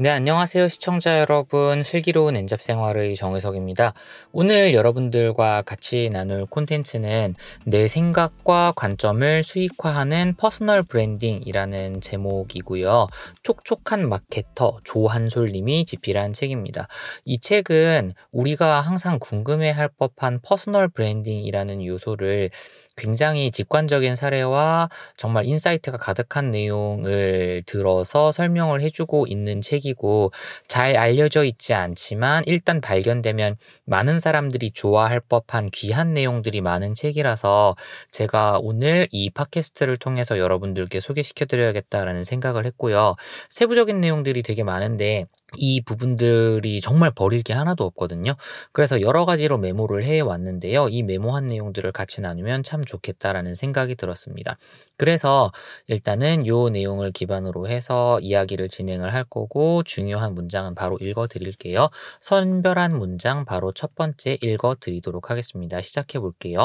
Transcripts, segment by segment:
네, 안녕하세요. 시청자 여러분. 슬기로운 엔잡 생활의 정의석입니다. 오늘 여러분들과 같이 나눌 콘텐츠는 내 생각과 관점을 수익화하는 퍼스널 브랜딩이라는 제목이고요. 촉촉한 마케터 조한솔님이 집필한 책입니다. 이 책은 우리가 항상 궁금해할 법한 퍼스널 브랜딩이라는 요소를 굉장히 직관적인 사례와 정말 인사이트가 가득한 내용을 들어서 설명을 해주고 있는 책이고, 잘 알려져 있지 않지만 일단 발견되면 많은 사람들이 좋아할 법한 귀한 내용들이 많은 책이라서 제가 오늘 이 팟캐스트를 통해서 여러분들께 소개시켜드려야겠다라는 생각을 했고요. 세부적인 내용들이 되게 많은데 이 부분들이 정말 버릴 게 하나도 없거든요. 그래서 여러 가지로 메모를 해왔는데요. 이 메모한 내용들을 같이 나누면 참 좋겠다라는 생각이 들었습니다. 그래서 일단은 요 내용을 기반으로 해서 이야기를 진행을 할 거고, 중요한 문장은 바로 읽어드릴게요. 선별한 문장 바로 첫 번째 읽어드리도록 하겠습니다. 시작해 볼게요.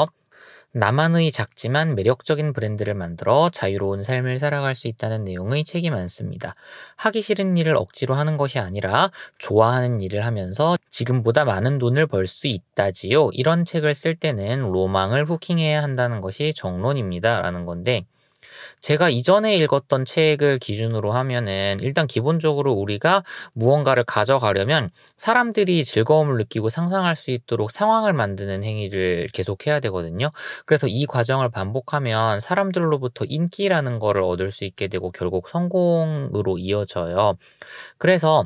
나만의 작지만 매력적인 브랜드를 만들어 자유로운 삶을 살아갈 수 있다는 내용의 책이 많습니다. 하기 싫은 일을 억지로 하는 것이 아니라 좋아하는 일을 하면서 지금보다 많은 돈을 벌 수 있다지요. 이런 책을 쓸 때는 로망을 후킹해야 한다는 것이 정론입니다. 라는 건데, 제가 이전에 읽었던 책을 기준으로 하면은 일단 기본적으로 우리가 무언가를 가져가려면 사람들이 즐거움을 느끼고 상상할 수 있도록 상황을 만드는 행위를 계속해야 되거든요. 그래서 이 과정을 반복하면 사람들로부터 인기라는 거를 얻을 수 있게 되고 결국 성공으로 이어져요. 그래서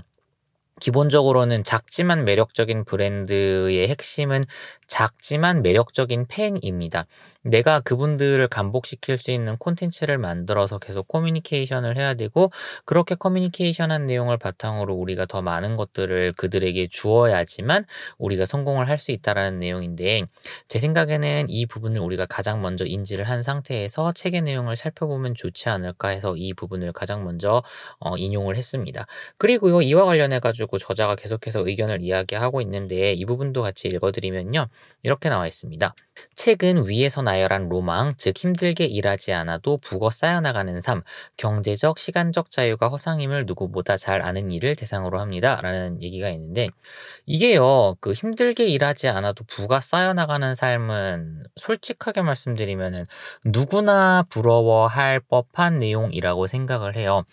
기본적으로는 작지만 매력적인 브랜드의 핵심은 작지만 매력적인 팬입니다. 내가 그분들을 감복시킬 수 있는 콘텐츠를 만들어서 계속 커뮤니케이션을 해야 되고, 그렇게 커뮤니케이션한 내용을 바탕으로 우리가 더 많은 것들을 그들에게 주어야지만 우리가 성공을 할 수 있다라는 내용인데, 제 생각에는 이 부분을 우리가 가장 먼저 인지를 한 상태에서 책의 내용을 살펴보면 좋지 않을까 해서 이 부분을 가장 먼저 인용을 했습니다. 그리고요, 이와 관련해가지고 저자가 계속해서 의견을 이야기하고 있는데 이 부분도 같이 읽어드리면요. 이렇게 나와 있습니다. 책은 위에서 나열한 로망, 즉 힘들게 일하지 않아도 부거 쌓여나가는 삶, 경제적, 시간적 자유가 허상임을 누구보다 잘 아는 이를 대상으로 합니다. 라는 얘기가 있는데, 이게요, 힘들게 일하지 않아도 부가 쌓여나가는 삶은 솔직하게 말씀드리면은 누구나 부러워할 법한 내용이라고 생각을 해요.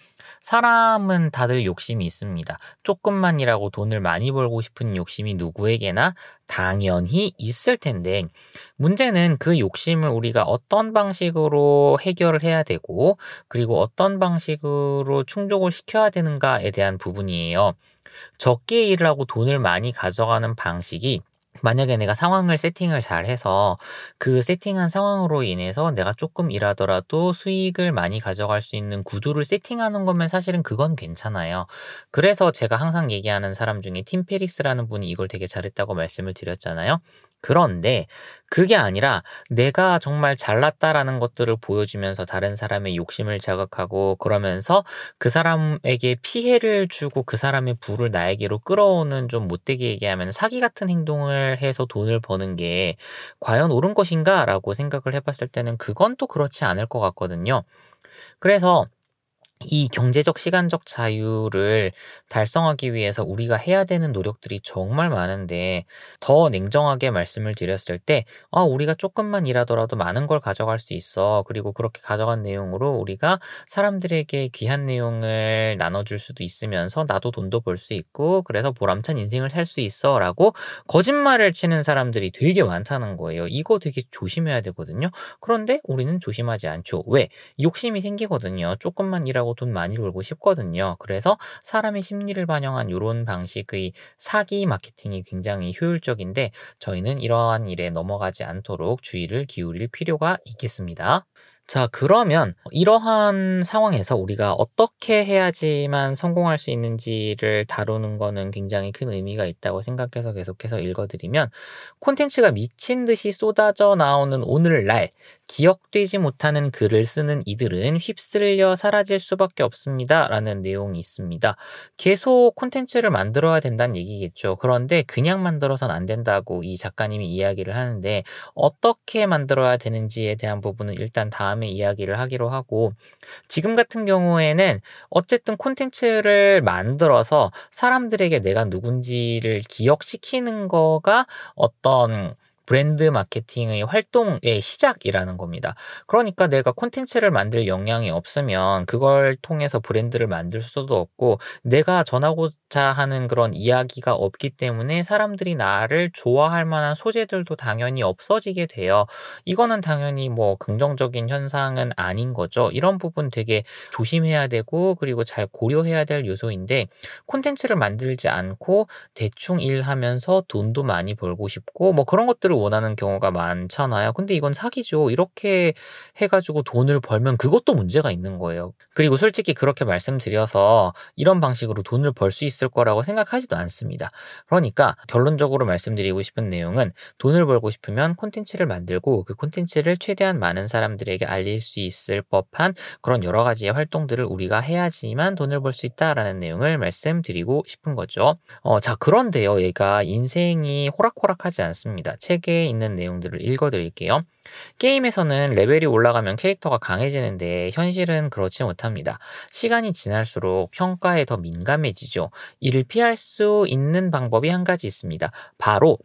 사람은 다들 욕심이 있습니다. 조금만이라고 돈을 많이 벌고 싶은 욕심이 누구에게나 당연히 있을 텐데, 문제는 그 욕심을 우리가 어떤 방식으로 해결을 해야 되고, 그리고 어떤 방식으로 충족을 시켜야 되는가에 대한 부분이에요. 적게 일을 하고 돈을 많이 가져가는 방식이, 만약에 내가 상황을 세팅을 잘 해서 그 세팅한 상황으로 인해서 내가 조금 일하더라도 수익을 많이 가져갈 수 있는 구조를 세팅하는 거면 사실은 그건 괜찮아요. 그래서 제가 항상 얘기하는 사람 중에 팀 페릭스라는 분이 이걸 되게 잘했다고 말씀을 드렸잖아요. 그런데 그게 아니라 내가 정말 잘났다라는 것들을 보여주면서 다른 사람의 욕심을 자극하고, 그러면서 그 사람에게 피해를 주고 그 사람의 부를 나에게로 끌어오는, 좀 못되게 얘기하면 사기 같은 행동을 해서 돈을 버는 게 과연 옳은 것인가라고 생각을 해봤을 때는 그건 또 그렇지 않을 것 같거든요. 그래서 이 경제적, 시간적 자유를 달성하기 위해서 우리가 해야 되는 노력들이 정말 많은데, 더 냉정하게 말씀을 드렸을 때 우리가 조금만 일하더라도 많은 걸 가져갈 수 있어. 그리고 그렇게 가져간 내용으로 우리가 사람들에게 귀한 내용을 나눠줄 수도 있으면서 나도 돈도 벌 수 있고, 그래서 보람찬 인생을 살 수 있어 라고 거짓말을 치는 사람들이 되게 많다는 거예요. 이거 되게 조심해야 되거든요. 그런데 우리는 조심하지 않죠. 왜? 욕심이 생기거든요. 조금만 일하고 돈 많이 벌고 싶거든요. 그래서 사람의 심리를 반영한 이런 방식의 사기 마케팅이 굉장히 효율적인데, 저희는 이러한 일에 넘어가지 않도록 주의를 기울일 필요가 있겠습니다. 자, 그러면 이러한 상황에서 우리가 어떻게 해야지만 성공할 수 있는지를 다루는 거는 굉장히 큰 의미가 있다고 생각해서 계속해서 읽어드리면, 콘텐츠가 미친 듯이 쏟아져 나오는 오늘날 기억되지 못하는 글을 쓰는 이들은 휩쓸려 사라질 수밖에 없습니다. 라는 내용이 있습니다. 계속 콘텐츠를 만들어야 된다는 얘기겠죠. 그런데 그냥 만들어서는 안 된다고 이 작가님이 이야기를 하는데 어떻게 만들어야 되는지에 대한 부분은 일단 다음에 이야기를 하기로 하고 지금 같은 경우에는 어쨌든 콘텐츠를 만들어서 사람들에게 내가 누군지를 기억시키는 거가 어떤 브랜드 마케팅의 활동의 시작이라는 겁니다. 그러니까 내가 콘텐츠를 만들 역량이 없으면 그걸 통해서 브랜드를 만들 수도 없고 내가 전하고자 하는 그런 이야기가 없기 때문에 사람들이 나를 좋아할 만한 소재들도 당연히 없어지게 돼요. 이거는 당연히 뭐 긍정적인 현상은 아닌 거죠. 이런 부분 되게 조심해야 되고 그리고 잘 고려해야 될 요소인데 콘텐츠를 만들지 않고 대충 일하면서 돈도 많이 벌고 싶고 뭐 그런 것들을 원하는 경우가 많잖아요. 근데 이건 사기죠. 이렇게 해가지고 돈을 벌면 그것도 문제가 있는 거예요. 그리고 솔직히 그렇게 말씀드려서 이런 방식으로 돈을 벌 수 있을 거라고 생각하지도 않습니다. 그러니까 결론적으로 말씀드리고 싶은 내용은 돈을 벌고 싶으면 콘텐츠를 만들고 그 콘텐츠를 최대한 많은 사람들에게 알릴 수 있을 법한 그런 여러 가지의 활동들을 우리가 해야지만 돈을 벌 수 있다라는 내용을 말씀드리고 싶은 거죠. 자, 그런데요, 얘가 인생이 호락호락하지 않습니다. 책에 있는 내용들을 읽어드릴게요. 게임에서는 레벨이 올라가면 캐릭터가 강해지는데 현실은 그렇지 못합니다. 시간이 지날수록 평가에 더 민감해지죠. 이를 피할 수 있는 방법이 한 가지 있습니다. 바로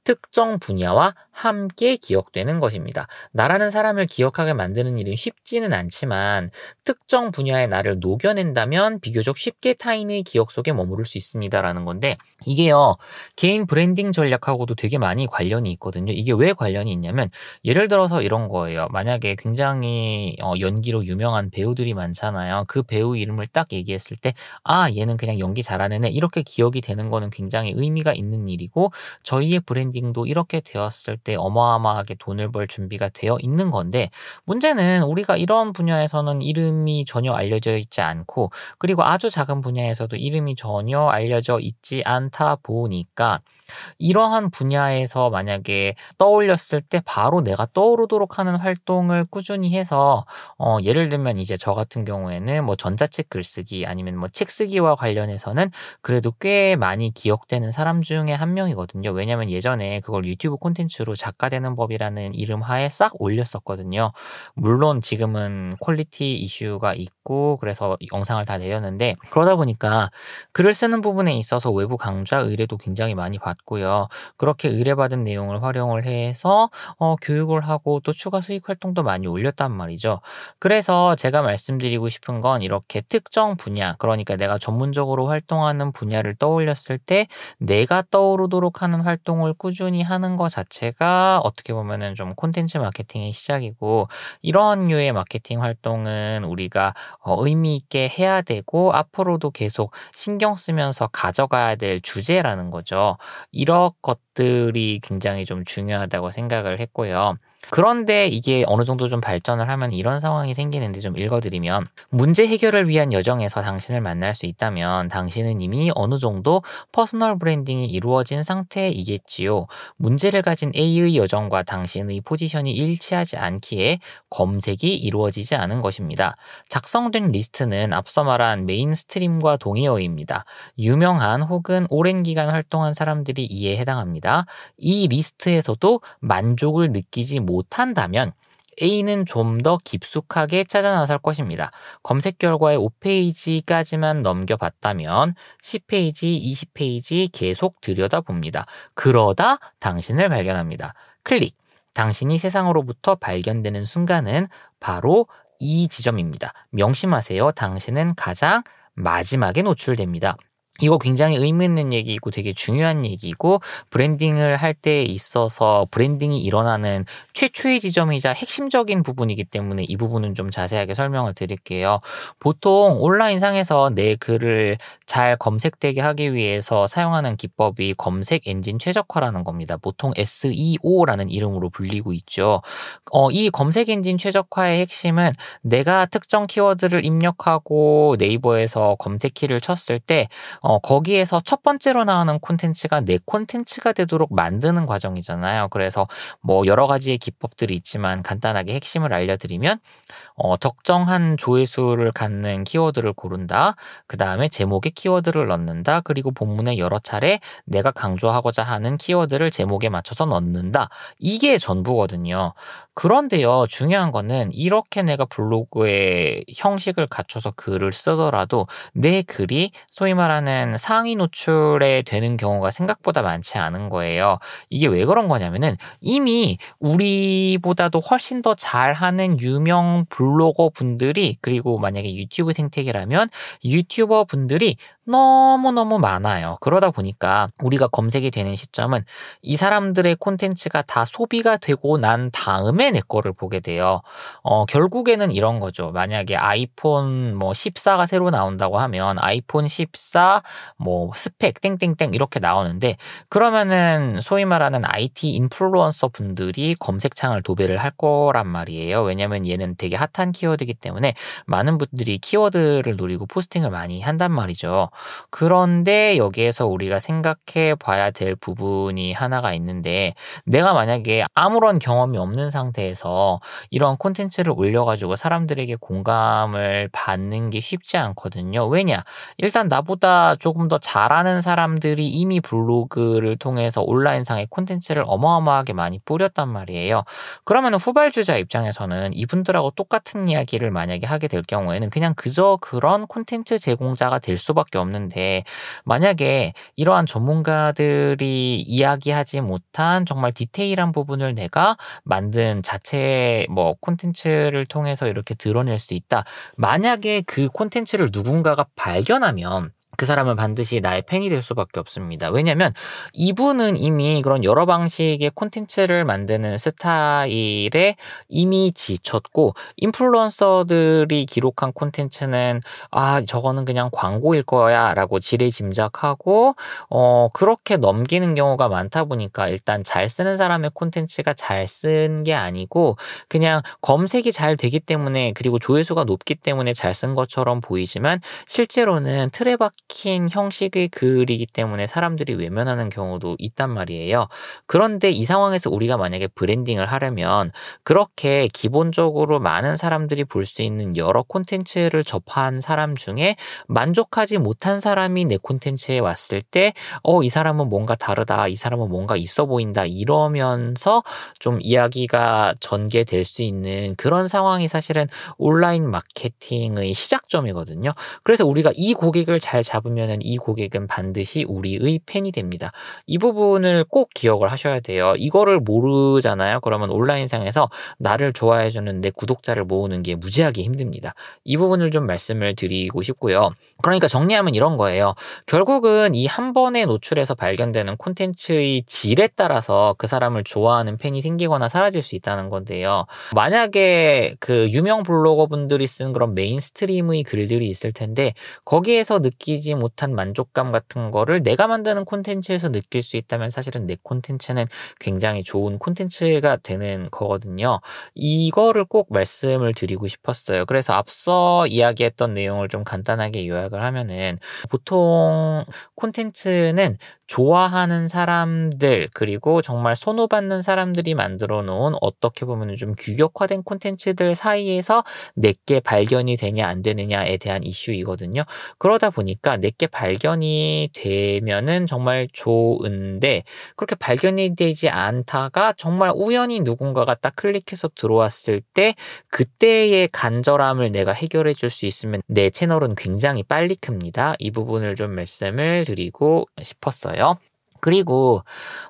특정 분야와 함께 기억되는 것입니다. 나라는 사람을 기억하게 만드는 일은 쉽지는 않지만 특정 분야의 나를 녹여낸다면 비교적 쉽게 타인의 기억 속에 머무를 수 있습니다라는 건데 이게요. 개인 브랜딩 전략하고도 되게 많이 관련이 있거든요. 이게 왜 관련이 있냐면 예를 들어서 이런 거예요. 만약에 굉장히 연기로 유명한 배우들이 많잖아요. 그 배우 이름을 딱 얘기했을 때 얘는 그냥 연기 잘하는 애 이렇게 기억이 되는 거는 굉장히 의미가 있는 일이고 저희의 브랜딩도 이렇게 되었을 때 어마어마하게 돈을 벌 준비가 되어 있는 건데 문제는 우리가 이런 분야에서는 이름이 전혀 알려져 있지 않고 그리고 아주 작은 분야에서도 이름이 전혀 알려져 있지 않다 보니까 이러한 분야에서 만약에 떠올렸을 때 바로 내가 떠오르도록 하는 활동을 꾸준히 해서 예를 들면 이제 저 같은 경우에는 뭐 전자책 글쓰기 아니면 뭐 책 쓰기와 관련해서는 그래도 꽤 많이 기억되는 사람 중에 한 명이거든요. 왜냐면 예전에 그걸 유튜브 콘텐츠로 작가 되는 법이라는 이름 하에 싹 올렸었거든요. 물론 지금은 퀄리티 이슈가 있고 그래서 영상을 다 내렸는데 그러다 보니까 글을 쓰는 부분에 있어서 외부 강좌 의뢰도 굉장히 많이 받고요. 그렇게 의뢰받은 내용을 활용을 해서 교육을 하고 또 추가 수익 활동도 많이 올렸단 말이죠. 그래서 제가 말씀드리고 싶은 건 이렇게 특정 분야, 그러니까 내가 전문적으로 활동하는 분야를 떠올렸을 때 내가 떠오르도록 하는 활동을 꾸준히 하는 것 자체가 어떻게 보면은 좀 콘텐츠 마케팅의 시작이고 이런 류의 마케팅 활동은 우리가 의미 있게 해야 되고 앞으로도 계속 신경 쓰면서 가져가야 될 주제라는 거죠. 이런 것들이 굉장히 좀 중요하다고 생각을 했고요. 그런데 이게 어느 정도 좀 발전을 하면 이런 상황이 생기는데 좀 읽어드리면 문제 해결을 위한 여정에서 당신을 만날 수 있다면 당신은 이미 어느 정도 퍼스널 브랜딩이 이루어진 상태이겠지요. 문제를 가진 A의 여정과 당신의 포지션이 일치하지 않기에 검색이 이루어지지 않은 것입니다. 작성된 리스트는 앞서 말한 메인스트림과 동의어입니다. 유명한 혹은 오랜 기간 활동한 사람들이 이에 해당합니다. 이 리스트에서도 만족을 느끼지 못한다면 A는 좀 더 깊숙하게 찾아 나설 것입니다. 검색 결과의 5페이지까지만 넘겨봤다면 10페이지, 20페이지 계속 들여다봅니다. 그러다 당신을 발견합니다. 클릭! 당신이 세상으로부터 발견되는 순간은 바로 이 지점입니다. 명심하세요. 당신은 가장 마지막에 노출됩니다. 이거 굉장히 의미 있는 얘기이고 되게 중요한 얘기고 브랜딩을 할 때 있어서 브랜딩이 일어나는 최초의 지점이자 핵심적인 부분이기 때문에 이 부분은 좀 자세하게 설명을 드릴게요. 보통 온라인상에서 내 글을 잘 검색되게 하기 위해서 사용하는 기법이 검색 엔진 최적화라는 겁니다. 보통 SEO라는 이름으로 불리고 있죠. 이 검색 엔진 최적화의 핵심은 내가 특정 키워드를 입력하고 네이버에서 검색키를 쳤을 때 거기에서 첫 번째로 나오는 콘텐츠가 내 콘텐츠가 되도록 만드는 과정이잖아요. 그래서 뭐 여러 가지의 기법들이 있지만 간단하게 핵심을 알려드리면 적정한 조회수를 갖는 키워드를 고른다. 그다음에 제목에 키워드를 넣는다. 그리고 본문에 여러 차례 내가 강조하고자 하는 키워드를 제목에 맞춰서 넣는다. 이게 전부거든요. 그런데요, 중요한 거는 이렇게 내가 블로그의 형식을 갖춰서 글을 쓰더라도 내 글이 소위 말하는 상위 노출에 되는 경우가 생각보다 많지 않은 거예요. 이게 왜 그런 거냐면은 이미 우리보다도 훨씬 더 잘하는 유명 블로거 분들이, 그리고 만약에 유튜브 생태계라면 유튜버 분들이 너무너무 많아요. 그러다 보니까 우리가 검색이 되는 시점은 이 사람들의 콘텐츠가 다 소비가 되고 난 다음에 내 거를 보게 돼요. 결국에는 이런 거죠. 만약에 아이폰 뭐 14가 새로 나온다고 하면 아이폰 14 뭐 스펙 땡땡땡 이렇게 나오는데, 그러면은 소위 말하는 IT 인플루언서 분들이 검색창을 도배를 할 거란 말이에요. 왜냐면 얘는 되게 핫한 키워드이기 때문에 많은 분들이 키워드를 노리고 포스팅을 많이 한단 말이죠. 그런데 여기에서 우리가 생각해 봐야 될 부분이 하나가 있는데, 내가 만약에 아무런 경험이 없는 상태에서 이런 콘텐츠를 올려가지고 사람들에게 공감을 받는 게 쉽지 않거든요. 왜냐? 일단 나보다 조금 더 잘하는 사람들이 이미 블로그를 통해서 온라인상의 콘텐츠를 어마어마하게 많이 뿌렸단 말이에요. 그러면 후발주자 입장에서는 이분들하고 똑같은 이야기를 만약에 하게 될 경우에는 그냥 그저 그런 콘텐츠 제공자가 될 수밖에 없는데, 만약에 이러한 전문가들이 이야기하지 못한 정말 디테일한 부분을 내가 만든 자체 뭐 콘텐츠를 통해서 이렇게 드러낼 수 있다. 만약에 그 콘텐츠를 누군가가 발견하면 그 사람은 반드시 나의 팬이 될 수밖에 없습니다. 왜냐면 이분은 이미 그런 여러 방식의 콘텐츠를 만드는 스타일에 이미 지쳤고, 인플루언서들이 기록한 콘텐츠는 저거는 그냥 광고일 거야 라고 지레짐작하고 그렇게 넘기는 경우가 많다 보니까 일단 잘 쓰는 사람의 콘텐츠가 잘 쓴 게 아니고 그냥 검색이 잘 되기 때문에, 그리고 조회수가 높기 때문에 잘 쓴 것처럼 보이지만 실제로는 틀에 박힌 형식의 글이기 때문에 사람들이 외면하는 경우도 있단 말이에요. 그런데 이 상황에서 우리가 만약에 브랜딩을 하려면 그렇게 기본적으로 많은 사람들이 볼 수 있는 여러 콘텐츠를 접한 사람 중에 만족하지 못한 사람이 내 콘텐츠에 왔을 때 이 사람은 뭔가 다르다, 이 사람은 뭔가 있어 보인다, 이러면서 좀 이야기가 전개될 수 있는 그런 상황이 사실은 온라인 마케팅의 시작점이거든요. 그래서 우리가 이 고객을 잘 잡으면 이 고객은 반드시 우리의 팬이 됩니다. 이 부분을 꼭 기억을 하셔야 돼요. 이거를 모르잖아요. 그러면 온라인상에서 나를 좋아해주는 내 구독자를 모으는 게 무지하게 힘듭니다. 이 부분을 좀 말씀을 드리고 싶고요. 그러니까 정리하면 이런 거예요. 결국은 이 한 번의 노출에서 발견되는 콘텐츠의 질에 따라서 그 사람을 좋아하는 팬이 생기거나 사라질 수 있다는 건데요. 만약에 그 유명 블로거 분들이 쓴 그런 메인스트림의 글들이 있을 텐데 거기에서 느끼지 못한 만족감 같은 거를 내가 만드는 콘텐츠에서 느낄 수 있다면 사실은 내 콘텐츠는 굉장히 좋은 콘텐츠가 되는 거거든요. 이거를 꼭 말씀을 드리고 싶었어요. 그래서 앞서 이야기했던 내용을 좀 간단하게 요약을 하면은, 보통 콘텐츠는 좋아하는 사람들, 그리고 정말 선호받는 사람들이 만들어 놓은 어떻게 보면 좀 규격화된 콘텐츠들 사이에서 내게 발견이 되냐 안 되느냐에 대한 이슈이거든요. 그러다 보니까 내게 발견이 되면은 정말 좋은데, 그렇게 발견이 되지 않다가 정말 우연히 누군가가 딱 클릭해서 들어왔을 때 그때의 간절함을 내가 해결해 줄 수 있으면 내 채널은 굉장히 빨리 큽니다. 이 부분을 좀 말씀을 드리고 싶었어요. 그리고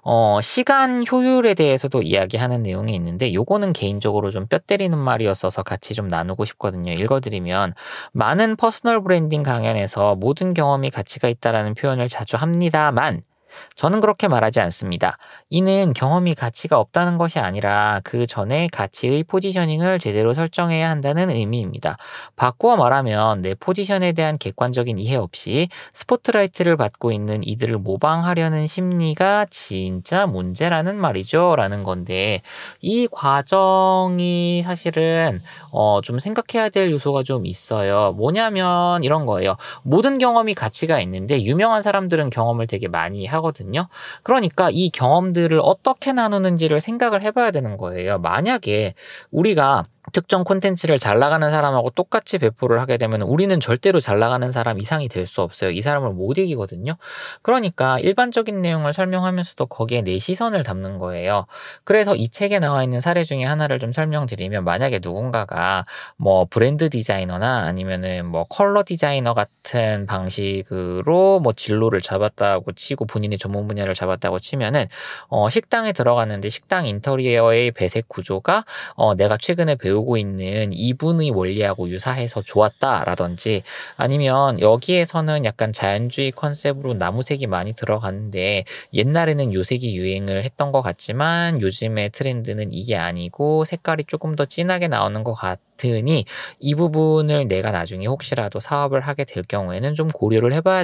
시간 효율에 대해서도 이야기하는 내용이 있는데, 요거는 개인적으로 좀 뼈 때리는 말이었어서 같이 좀 나누고 싶거든요. 읽어드리면, 많은 퍼스널 브랜딩 강연에서 모든 경험이 가치가 있다라는 표현을 자주 합니다만 저는 그렇게 말하지 않습니다. 이는 경험이 가치가 없다는 것이 아니라 그 전에 가치의 포지셔닝을 제대로 설정해야 한다는 의미입니다. 바꾸어 말하면 내 포지션에 대한 객관적인 이해 없이 스포트라이트를 받고 있는 이들을 모방하려는 심리가 진짜 문제라는 말이죠. 라는 건데, 이 과정이 사실은 좀 생각해야 될 요소가 좀 있어요. 뭐냐면 이런 거예요. 모든 경험이 가치가 있는데 유명한 사람들은 경험을 되게 많이 하거든요. 그러니까 이 경험들을 어떻게 나누는지를 생각을 해봐야 되는 거예요. 만약에 우리가 특정 콘텐츠를 잘 나가는 사람하고 똑같이 배포를 하게 되면 우리는 절대로 잘 나가는 사람 이상이 될 수 없어요. 이 사람을 못 이기거든요. 그러니까 일반적인 내용을 설명하면서도 거기에 내 시선을 담는 거예요. 그래서 이 책에 나와 있는 사례 중에 하나를 좀 설명드리면, 만약에 누군가가 뭐 브랜드 디자이너나 아니면은 뭐 컬러 디자이너 같은 방식으로 뭐 진로를 잡았다고 치고, 본인의 전문 분야를 잡았다고 치면은 식당에 들어갔는데 식당 인테리어의 배색 구조가 내가 최근에 배우고 있는 이분의 원리하고 유사해서 좋았다라든지, 아니면 여기에서는 약간 자연주의 컨셉으로 나무색이 많이 들어가는데 옛날에는 요색이 유행을 했던 것 같지만 요즘의 트렌드는 이게 아니고 색깔이 조금 더 진하게 나오는 것 같으니 이 부분을 내가 나중에 혹시라도 사업을 하게 될 경우에는 좀 고려를 해봐야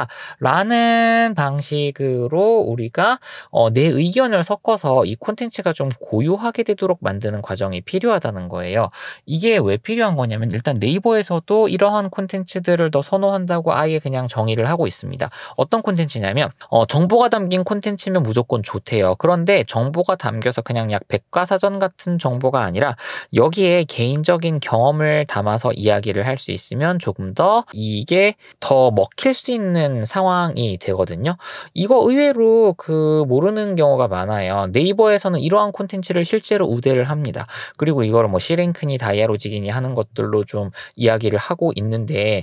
되겠다라는 방식으로 우리가 내 의견을 섞어서 이 콘텐츠가 좀 고유하게 되도록 만드는 과정이 필요하다는 거예요. 이게 왜 필요한 거냐면, 일단 네이버에서도 이러한 콘텐츠들을 더 선호한다고 아예 그냥 정의를 하고 있습니다. 어떤 콘텐츠냐면 정보가 담긴 콘텐츠면 무조건 좋대요. 그런데 정보가 담겨서 그냥 약 백과사전 같은 정보가 아니라 여기에 개인적인 경험을 담아서 이야기를 할 수 있으면 조금 더 이게 더 먹힐 수 있는 상황이 되거든요. 이거 의외로 모르는 경우가 많아요. 네이버에서는 이러한 콘텐츠를 실제로 우대를 합니다. 그리고 이거를 뭐 C랭크니 다이아로직이니 하는 것들로 좀 이야기를 하고 있는데,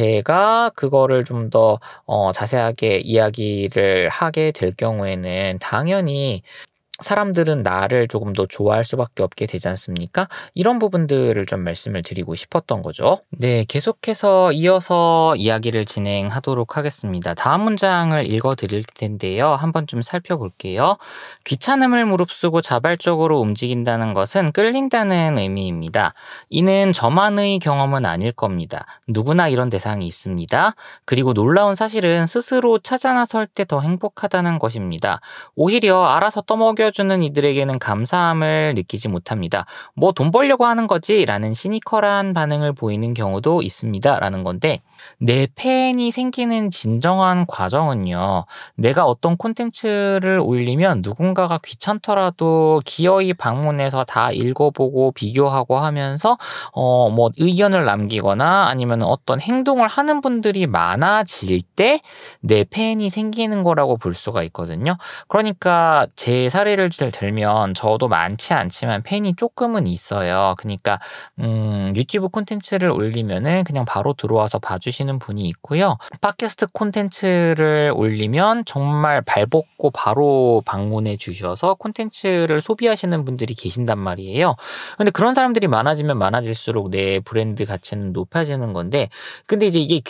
제가 그거를 좀 더 자세하게 이야기를 하게 될 경우에는 당연히 사람들은 나를 조금 더 좋아할 수밖에 없게 되지 않습니까? 이런 부분들을 좀 말씀을 드리고 싶었던 거죠. 네, 계속해서 이어서 이야기를 진행하도록 하겠습니다. 다음 문장을 읽어드릴 텐데요. 한번 좀 살펴볼게요. 귀찮음을 무릅쓰고 자발적으로 움직인다는 것은 끌린다는 의미입니다. 이는 저만의 경험은 아닐 겁니다. 누구나 이런 대상이 있습니다. 그리고 놀라운 사실은 스스로 찾아 나설 때 더 행복하다는 것입니다. 오히려 알아서 떠먹여주는 이들에게는 감사함을 느끼지 못합니다. 뭐 돈 벌려고 하는 거지? 라는 시니컬한 반응을 보이는 경우도 있습니다. 라는 건데, 내 팬이 생기는 진정한 과정은요, 내가 어떤 콘텐츠를 올리면 누군가가 귀찮더라도 기어이 방문해서 다 읽어보고 비교하고 하면서 뭐 의견을 남기거나 아니면 어떤 행동을 하는 분들이 많아질 때 내 팬이 생기는 거라고 볼 수가 있거든요. 그러니까 제 사례를 들면 저도 많지 않지만 팬이 조금은 있어요. 그러니까 유튜브 콘텐츠를 올리면은 그냥 바로 들어와서 봐주시는 분이 있고요. 팟캐스트 콘텐츠를 올리면 정말 발벗고 바로 방문해 주셔서 콘텐츠를 소비하시는 분들이 계신단 말이에요. 근데 그런 사람들이 많아지면 많아질수록 내 브랜드 가치는 높아지는 건데, 근데 이제 이게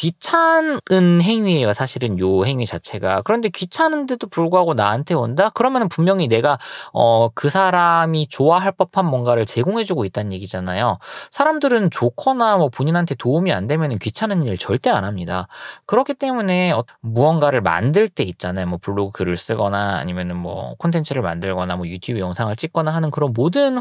귀찮은 행위예요. 사실은 요 행위 자체가. 그런데 귀찮은데도 불구하고 나한테 온다? 그러면은 분명히 내가 그 사람이 좋아할 법한 뭔가를 제공해주고 있다는 얘기잖아요. 사람들은 좋거나 뭐 본인한테 도움이 안 되면 귀찮은 일 절대 안 합니다. 그렇기 때문에 무언가를 만들 때 있잖아요. 뭐 블로그 글을 쓰거나 아니면은 뭐 콘텐츠를 만들거나 뭐 유튜브 영상을 찍거나 하는 그런 모든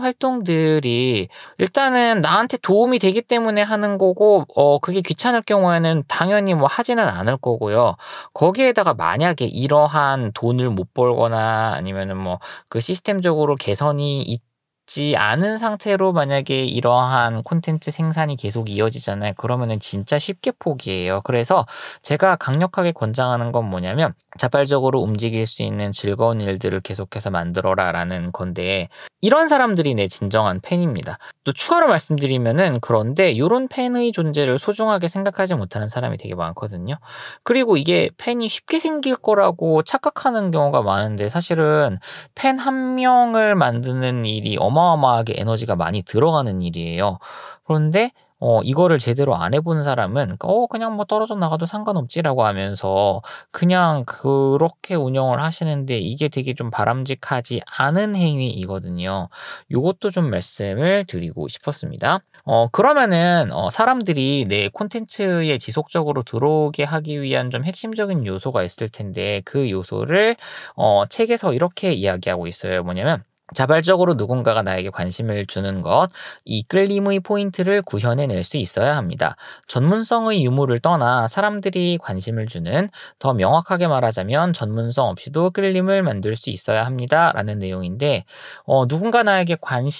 활동들이 일단은 나한테 도움이 되기 때문에 하는 거고, 그게 귀찮을 경우에는 당연히 뭐 하지는 않을 거고요. 거기에다가 만약에 이러한 돈을 못 벌거나 아니면은 뭐 그 시스템적으로 개선이 있지 않은 상태로 만약에 이러한 콘텐츠 생산이 계속 이어지잖아요. 그러면은 진짜 쉽게 포기해요. 그래서 제가 강력하게 권장하는 건 뭐냐면, 자발적으로 움직일 수 있는 즐거운 일들을 계속해서 만들어라 라는 건데, 이런 사람들이 내 진정한 팬입니다. 또 추가로 말씀드리면은, 그런데 이런 팬의 존재를 소중하게 생각하지 못하는 사람이 되게 많거든요. 그리고 이게 팬이 쉽게 생길 거라고 착각하는 경우가 많은데, 사실은 팬 한 명을 만드는 일이 어마어마하게 에너지가 많이 들어가는 일이에요. 그런데 이거를 제대로 안 해본 사람은 그냥 뭐 떨어져 나가도 상관없지라고 하면서 그냥 그렇게 운영을 하시는데 이게 되게 좀 바람직하지 않은 행위이거든요. 요것도 좀 말씀을 드리고 싶었습니다. 그러면은 사람들이 내 콘텐츠에 지속적으로 들어오게 하기 위한 좀 핵심적인 요소가 있을 텐데 그 요소를 책에서 이렇게 이야기하고 있어요. 뭐냐면 자발적으로 누군가가 나에게 관심을 주는 것, 이 끌림의 포인트를 구현해낼 수 있어야 합니다. 전문성의 유무를 떠나 사람들이 관심을 주는, 더 명확하게 말하자면 전문성 없이도 끌림을 만들 수 있어야 합니다. 라는 내용인데 누군가 나에게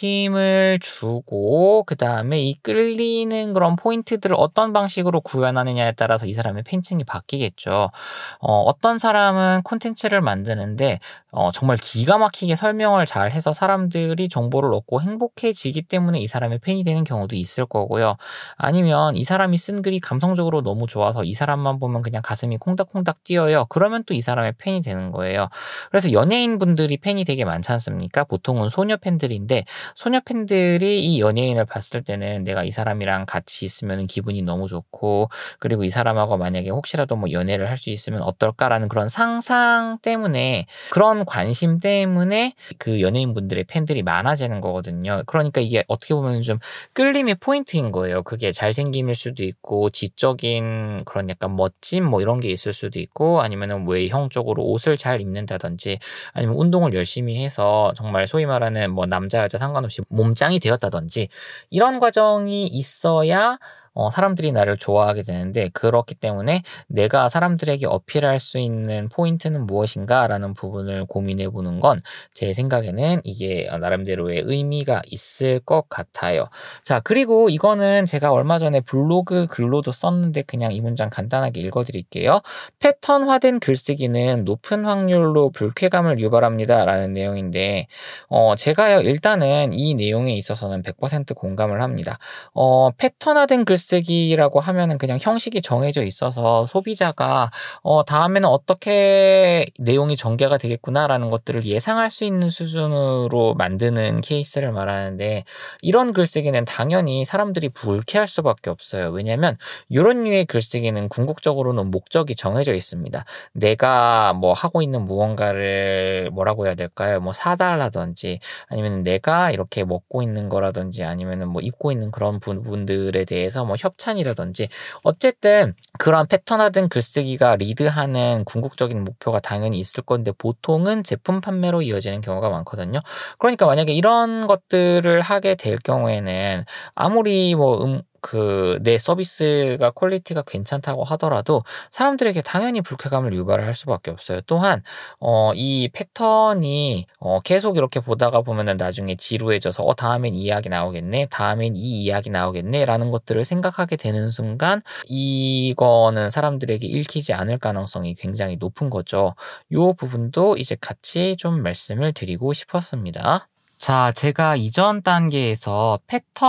관심을 주고 그 다음에 이 끌리는 그런 포인트들을 어떤 방식으로 구현하느냐에 따라서 이 사람의 팬층이 바뀌겠죠. 어떤 사람은 콘텐츠를 만드는데 정말 기가 막히게 설명을 잘 해서 사람들이 정보를 얻고 행복해지기 때문에 이 사람의 팬이 되는 경우도 있을 거고요. 아니면 이 사람이 쓴 글이 감성적으로 너무 좋아서 이 사람만 보면 그냥 가슴이 콩닥콩닥 뛰어요. 그러면 또 이 사람의 팬이 되는 거예요. 그래서 연예인분들이 팬이 되게 많지 않습니까? 보통은 소녀 팬들인데 소녀 팬들이 이 연예인을 봤을 때는 내가 이 사람이랑 같이 있으면 기분이 너무 좋고 그리고 이 사람하고 만약에 혹시라도 뭐 연애를 할 수 있으면 어떨까라는 그런 상상 때문에 그런 관심 때문에 그 연예인분들의 팬들이 많아지는 거거든요. 그러니까 이게 어떻게 보면 좀 끌림의 포인트인 거예요. 그게 잘생김일 수도 있고 지적인 그런 약간 멋짐 뭐 이런 게 있을 수도 있고 아니면은 외형적으로 옷을 잘 입는다든지 아니면 운동을 열심히 해서 정말 소위 말하는 뭐 남자 여자 상관없이 몸짱이 되었다든지 이런 과정이 있어야 사람들이 나를 좋아하게 되는데 그렇기 때문에 내가 사람들에게 어필할 수 있는 포인트는 무엇인가라는 부분을 고민해 보는 건 제 생각에는 이게 나름대로의 의미가 있을 것 같아요. 자, 그리고 이거는 제가 얼마 전에 블로그 글로도 썼는데 그냥 이 문장 간단하게 읽어 드릴게요. 패턴화된 글쓰기는 높은 확률로 불쾌감을 유발합니다. 라는 내용인데 제가요 일단은 이 내용에 있어서는 100% 공감을 합니다. 패턴화된 글쓰기라고 하면은 그냥 형식이 정해져 있어서 소비자가 다음에는 어떻게 내용이 전개가 되겠구나라는 것들을 예상할 수 있는 수준으로 만드는 케이스를 말하는데 이런 글쓰기는 당연히 사람들이 불쾌할 수밖에 없어요. 왜냐하면 이런 류의 글쓰기는 궁극적으로는 목적이 정해져 있습니다. 내가 뭐 하고 있는 무언가를 뭐라고 해야 될까요? 뭐 사달라든지 아니면 내가 이렇게 먹고 있는 거라든지 아니면은 뭐 입고 있는 그런 부분들에 대해서 뭐 협찬이라든지 어쨌든 그런 패턴화된 글쓰기가 리드하는 궁극적인 목표가 당연히 있을 건데 보통은 제품 판매로 이어지는 경우가 많거든요. 그러니까 만약에 이런 것들을 하게 될 경우에는 아무리 뭐 내 서비스가 퀄리티가 괜찮다고 하더라도 사람들에게 당연히 불쾌감을 유발할 수밖에 없어요. 또한 이 패턴이 계속 이렇게 보다가 보면은 나중에 지루해져서 다음엔 이 이야기 나오겠네, 다음엔 이 이야기 나오겠네라는 것들을 생각하게 되는 순간 이거는 사람들에게 읽히지 않을 가능성이 굉장히 높은 거죠. 요 부분도 이제 같이 좀 말씀을 드리고 싶었습니다. 자, 제가 이전 단계에서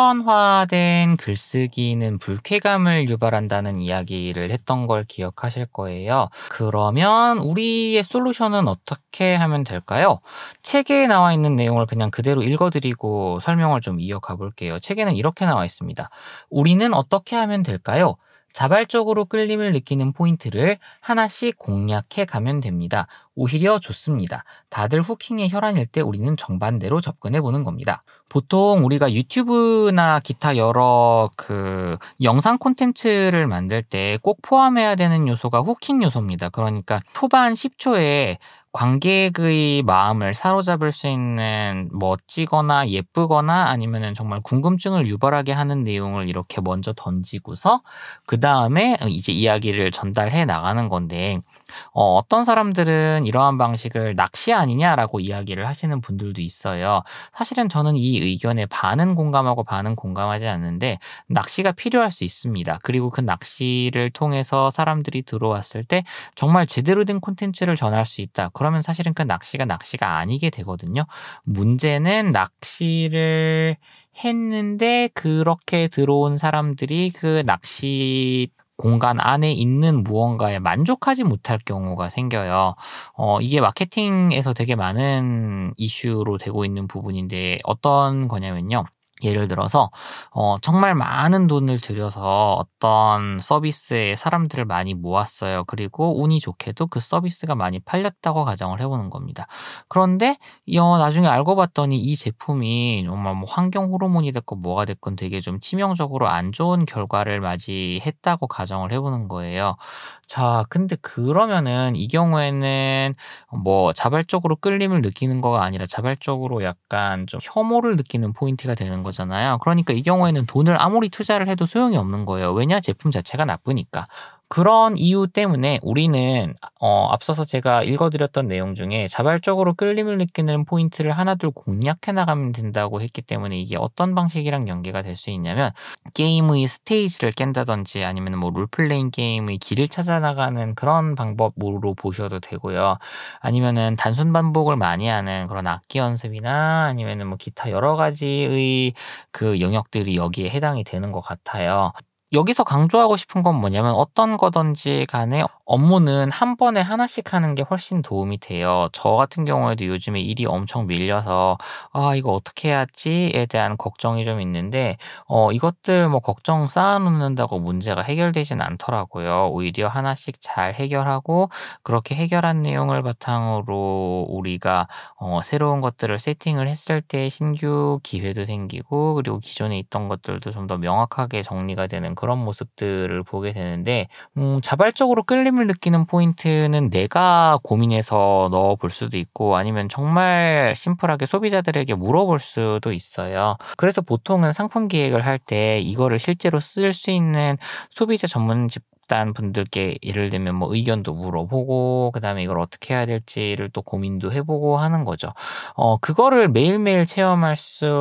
패턴화된 글쓰기는 불쾌감을 유발한다는 이야기를 했던 걸 기억하실 거예요. 그러면 우리의 솔루션은 어떻게 하면 될까요? 책에 나와 있는 내용을 그냥 그대로 읽어드리고 설명을 좀 이어가 볼게요. 책에는 이렇게 나와 있습니다. 우리는 어떻게 하면 될까요? 자발적으로 끌림을 느끼는 포인트를 하나씩 공략해 가면 됩니다. 오히려 좋습니다. 다들 후킹의 혈안일 때 우리는 정반대로 접근해 보는 겁니다. 보통 우리가 유튜브나 기타 여러 영상 콘텐츠를 만들 때 꼭 포함해야 되는 요소가 후킹 요소입니다. 그러니까 초반 10초에 관객의 마음을 사로잡을 수 있는 멋지거나 예쁘거나 아니면은 정말 궁금증을 유발하게 하는 내용을 이렇게 먼저 던지고서 그 다음에 이제 이야기를 전달해 나가는 건데 어떤 사람들은 이러한 방식을 낚시 아니냐라고 이야기를 하시는 분들도 있어요. 사실은 저는 이 의견에 반은 공감하고 반은 공감하지 않는데 낚시가 필요할 수 있습니다. 그리고 그 낚시를 통해서 사람들이 들어왔을 때 정말 제대로 된 콘텐츠를 전할 수 있다. 그러면 사실은 그 낚시가 아니게 되거든요. 문제는 낚시를 했는데 그렇게 들어온 사람들이 그 낚시 공간 안에 있는 무언가에 만족하지 못할 경우가 생겨요. 이게 마케팅에서 되게 많은 이슈로 되고 있는 부분인데 어떤 거냐면요. 예를 들어서 정말 많은 돈을 들여서 어떤 서비스에 사람들을 많이 모았어요. 그리고 운이 좋게도 그 서비스가 많이 팔렸다고 가정을 해 보는 겁니다. 그런데 나중에 알고 봤더니 이 제품이 정말 뭐 환경 호르몬이 됐건 뭐가 됐건 되게 좀 치명적으로 안 좋은 결과를 맞이했다고 가정을 해 보는 거예요. 자, 근데 그러면은 이 경우에는 뭐 자발적으로 끌림을 느끼는 거가 아니라 자발적으로 약간 좀 혐오를 느끼는 포인트가 되는 거잖아요. 그러니까 이 경우에는 돈을 아무리 투자를 해도 소용이 없는 거예요. 왜냐? 제품 자체가 나쁘니까. 그런 이유 때문에 우리는 앞서서 제가 읽어 드렸던 내용 중에 자발적으로 끌림을 느끼는 포인트를 하나둘 공략해 나가면 된다고 했기 때문에 이게 어떤 방식이랑 연계가 될 수 있냐면 게임의 스테이지를 깬다든지 아니면 뭐 롤플레잉 게임의 길을 찾아 나가는 그런 방법으로 보셔도 되고요. 아니면은 단순 반복을 많이 하는 그런 악기 연습이나 아니면은 뭐 기타 여러 가지의 그 영역들이 여기에 해당이 되는 것 같아요. 여기서 강조하고 싶은 건 뭐냐면 어떤 거든지 간에 업무는 한 번에 하나씩 하는 게 훨씬 도움이 돼요. 저 같은 경우에도 요즘에 일이 엄청 밀려서 '아 이거 어떻게 해야지?'에 대한 걱정이 좀 있는데 이것들 뭐 걱정 쌓아 놓는다고 문제가 해결되진 않더라고요. 오히려 하나씩 잘 해결하고 그렇게 해결한 내용을 바탕으로 우리가 새로운 것들을 세팅을 했을 때 신규 기회도 생기고 그리고 기존에 있던 것들도 좀 더 명확하게 정리가 되는 그런 모습들을 보게 되는데 자발적으로 끌림을 느끼는 포인트는 내가 고민해서 넣어 볼 수도 있고 아니면 정말 심플하게 소비자들에게 물어볼 수도 있어요. 그래서 보통은 상품 기획을 할 때 이거를 실제로 쓸 수 있는 소비자 전문 집단 분들께 예를 들면 뭐 의견도 물어보고 그다음에 이걸 어떻게 해야 될지를 또 고민도 해 보고 하는 거죠. 그거를 매일매일 체험할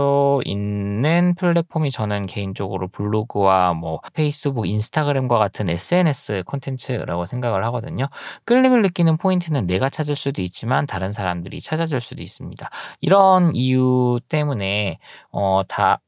수 있는 플랫폼이 저는 개인적으로 블로그와 뭐 페이스북, 인스타그램과 같은 SNS 콘텐츠라고 생각을 하거든요. 끌림을 느끼는 포인트는 내가 찾을 수도 있지만 다른 사람들이 찾아줄 수도 있습니다. 이런 이유 때문에 다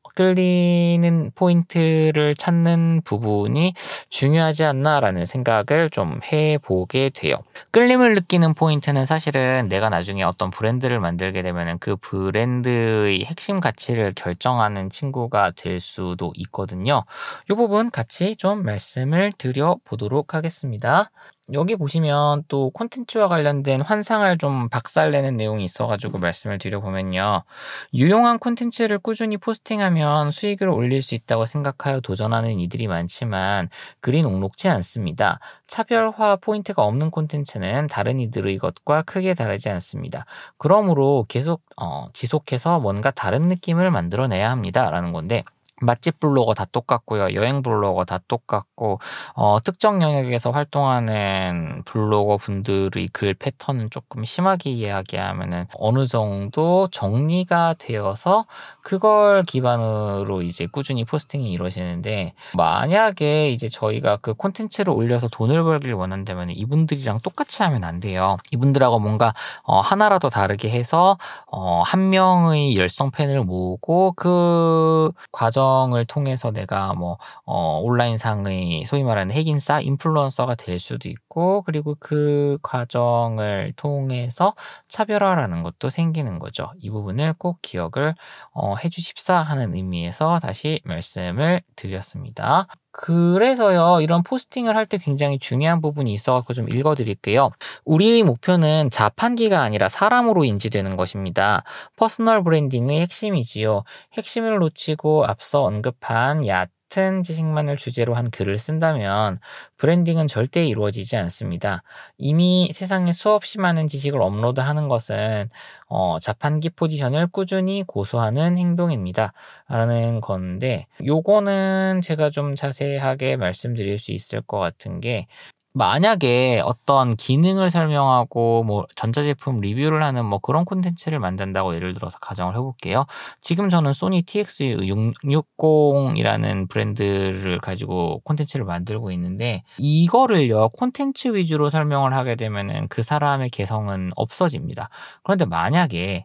끌리는 포인트를 찾는 부분이 중요하지 않나라는 생각을 좀 해 보게 돼요. 끌림을 느끼는 포인트는 사실은 내가 나중에 어떤 브랜드를 만들게 되면은 그 브랜드의 핵심 가치를 결정하는 친구가 될 수도 있거든요. 이 부분 같이 좀 말씀을 드려 보도록 하겠습니다. 여기 보시면 또 콘텐츠와 관련된 환상을 좀 박살내는 내용이 있어 가지고 말씀을 드려보면요. 유용한 콘텐츠를 꾸준히 포스팅하면 수익을 올릴 수 있다고 생각하여 도전하는 이들이 많지만 그리 녹록지 않습니다. 차별화 포인트가 없는 콘텐츠는 다른 이들의 것과 크게 다르지 않습니다. 그러므로 계속 지속해서 뭔가 다른 느낌을 만들어내야 합니다라는 건데 맛집 블로거 다 똑같고요. 여행 블로거 다 똑같고 특정 영역에서 활동하는 블로거 분들의 글 패턴은 조금 심하게 이야기하면은 어느 정도 정리가 되어서 그걸 기반으로 이제 꾸준히 포스팅이 이루어지는데 만약에 이제 저희가 그 콘텐츠를 올려서 돈을 벌길 원한다면 이분들이랑 똑같이 하면 안 돼요. 이분들하고 뭔가 하나라도 다르게 해서 한 명의 열성 팬을 모으고 그 과정을 통해서 내가 뭐 온라인상의 소위 말하는 핵인싸, 인플루언서가 될 수도 있고 그리고 그 과정을 통해서 차별화라는 것도 생기는 거죠. 이 부분을 꼭 기억을 해 주십사 하는 의미에서 다시 말씀을 드렸습니다. 그래서요. 이런 포스팅을 할 때 굉장히 중요한 부분이 있어 갖고 좀 읽어 드릴게요. "우리의 목표는 자판기가 아니라 사람으로 인지되는 것입니다. 퍼스널 브랜딩의 핵심이지요. 핵심을 놓치고 앞서 언급한 얕은 지식만을 주제로 한 글을 쓴다면 브랜딩은 절대 이루어지지 않습니다. 이미 세상에 수없이 많은 지식을 업로드하는 것은 자판기 포지션을 꾸준히 고수하는 행동입니다. 라는 건데 요거는 제가 좀 자세하게 말씀드릴 수 있을 것 같은 게 만약에 어떤 기능을 설명하고 뭐 전자제품 리뷰를 하는 뭐 그런 콘텐츠를 만든다고 예를 들어서 가정을 해 볼게요. 지금 저는 소니 TX660 이라는 브랜드를 가지고 콘텐츠를 만들고 있는데 이거를요 콘텐츠 위주로 설명을 하게 되면은 그 사람의 개성은 없어집니다. 그런데 만약에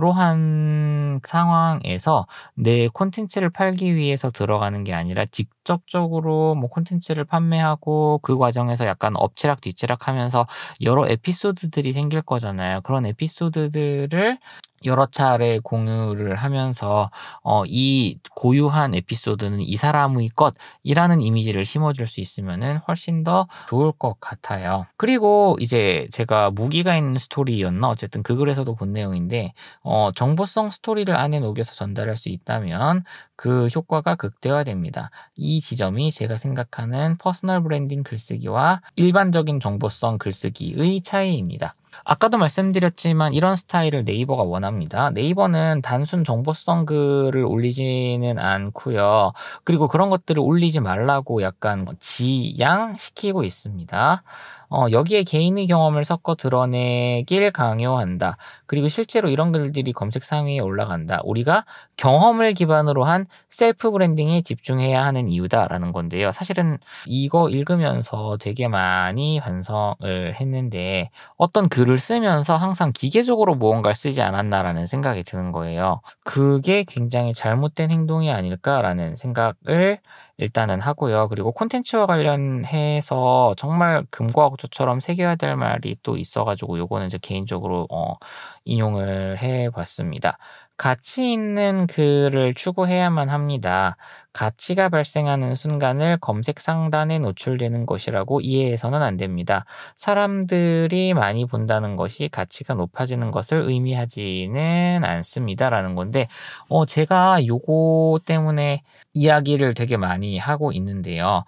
요러한 상황에서 내 콘텐츠를 팔기 위해서 들어가는 게 아니라 직접적으로 뭐 콘텐츠를 판매하고 그 과정에서 약간 엎치락 뒤치락 하면서 여러 에피소드들이 생길 거잖아요. 그런 에피소드들을 여러 차례 공유를 하면서 이 고유한 에피소드는 이 사람의 것이라는 이미지를 심어줄 수 있으면은 훨씬 더 좋을 것 같아요. 그리고 이제 제가 무기가 있는 스토리였나 어쨌든 그 글에서도 본 내용인데 정보성 스토리를 안에 녹여서 전달할 수 있다면 그 효과가 극대화됩니다. 이 지점이 제가 생각하는 퍼스널 브랜딩 글쓰기와 일반적인 정보성 글쓰기의 차이입니다. 아까도 말씀드렸지만 이런 스타일을 네이버가 원합니다. 네이버는 단순 정보성 글을 올리지는 않고요. 그리고 그런 것들을 올리지 말라고 약간 지양시키고 있습니다. 여기에 개인의 경험을 섞어 드러내길 강요한다. 그리고 실제로 이런 글들이 검색 상위에 올라간다. 우리가 경험을 기반으로 한 셀프 브랜딩에 집중해야 하는 이유다라는 건데요. 사실은 이거 읽으면서 되게 많이 반성을 했는데 어떤 글을 쓰면서 항상 기계적으로 무언가를 쓰지 않았나라는 생각이 드는 거예요. 그게 굉장히 잘못된 행동이 아닐까라는 생각을 일단은 하고요. 그리고 콘텐츠와 관련해서 정말 금과 옥조처럼 새겨야 될 말이 또 있어가지고 요거는 이제 개인적으로 인용을 해봤습니다. 가치 있는 글을 추구해야만 합니다. 가치가 발생하는 순간을 검색 상단에 노출되는 것이라고 이해해서는 안 됩니다. 사람들이 많이 본다는 것이 가치가 높아지는 것을 의미하지는 않습니다라는 건데 제가 요거 때문에 이야기를 되게 많이 하고 있는데요.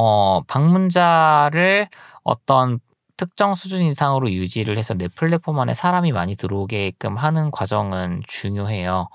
방문자를 어떤 특정 수준 이상으로 유지를 해서 내 플랫폼 안에 사람이 많이 들어오게끔 하는 과정은 중요해요.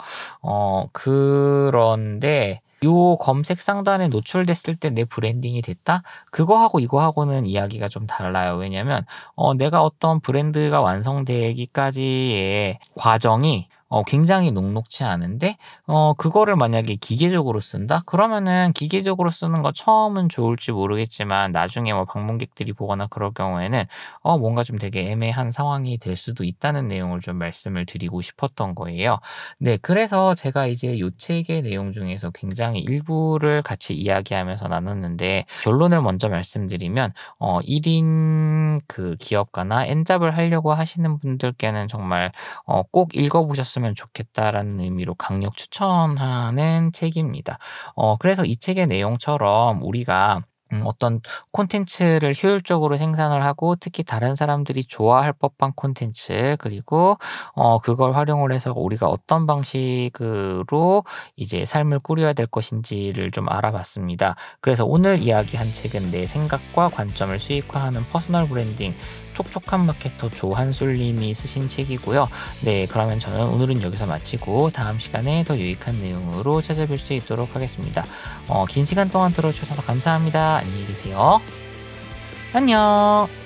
그런데 요 검색 상단에 노출됐을 때 내 브랜딩이 됐다? 그거하고 이거하고는 이야기가 좀 달라요. 왜냐면 내가 어떤 브랜드가 완성되기까지의 과정이 굉장히 녹록지 않은데 그거를 만약에 기계적으로 쓴다? 그러면은 기계적으로 쓰는 거 처음은 좋을지 모르겠지만 나중에 뭐 방문객들이 보거나 그럴 경우에는 뭔가 좀 되게 애매한 상황이 될 수도 있다는 내용을 좀 말씀을 드리고 싶었던 거예요. 네, 그래서 제가 이제 요 책의 내용 중에서 굉장히 일부를 같이 이야기하면서 나눴는데 결론을 먼저 말씀드리면 1인 그 기업가나 엔잡을 하려고 하시는 분들께는 정말 꼭 읽어보셨으면 좋겠다라는 의미로 강력 추천하는 책입니다. 그래서 이 책의 내용처럼 우리가 어떤 콘텐츠를 효율적으로 생산을 하고 특히 다른 사람들이 좋아할 법한 콘텐츠 그리고 그걸 활용을 해서 우리가 어떤 방식으로 이제 삶을 꾸려야 될 것인지를 좀 알아봤습니다. 그래서 오늘 이야기한 책은 내 생각과 관점을 수익화하는 퍼스널 브랜딩 촉촉한 마케터 조한솔님이 쓰신 책이고요. 네, 그러면 저는 오늘은 여기서 마치고 다음 시간에 더 유익한 내용으로 찾아뵐 수 있도록 하겠습니다. 긴 시간 동안 들어주셔서 감사합니다. 안녕히 계세요. 안녕.